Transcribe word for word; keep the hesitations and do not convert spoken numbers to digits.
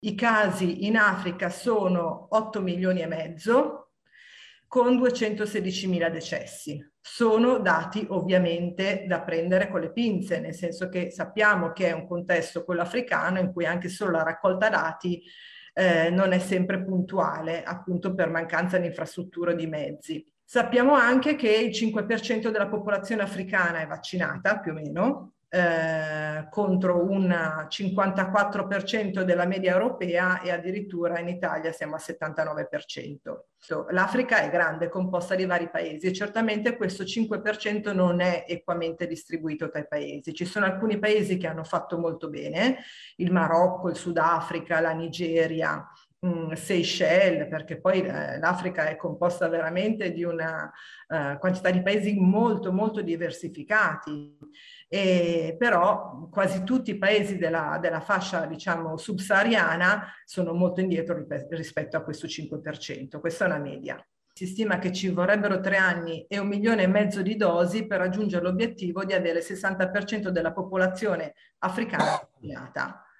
I casi in Africa sono otto milioni e mezzo con duecentosedicimila decessi. Sono dati ovviamente da prendere con le pinze, nel senso che sappiamo che è un contesto, quello africano, in cui anche solo la raccolta dati eh, non è sempre puntuale, appunto per mancanza di infrastrutture o di mezzi. Sappiamo anche che il cinque per cento della popolazione africana è vaccinata, più o meno, eh, contro un cinquantaquattro per cento della media europea, e addirittura in Italia siamo al settantanove per cento. L'Africa è grande, composta di vari paesi, e certamente questo cinque per cento non è equamente distribuito tra i paesi. Ci sono alcuni paesi che hanno fatto molto bene, il Marocco, il Sudafrica, la Nigeria, mh, Seychelles, perché poi eh, l'Africa è composta veramente di una eh, quantità di paesi molto molto diversificati. E però quasi tutti i paesi della, della fascia, diciamo, subsahariana sono molto indietro rispetto a questo cinque per cento. Questa è una media. Si stima che ci vorrebbero tre anni e un milione e mezzo di dosi per raggiungere l'obiettivo di avere il sessanta per cento della popolazione africana vaccinata.